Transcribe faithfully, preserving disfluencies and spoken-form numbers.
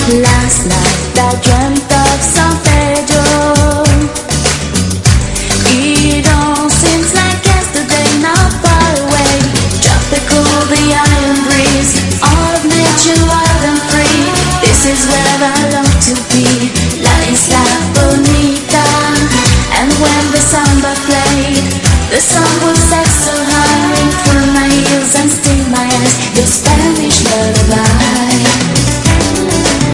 Last night I dreamt of San Pedro. It all seems like yesterday, not far away. Tropical, the iron breeze, all of nature wild and free. This is where I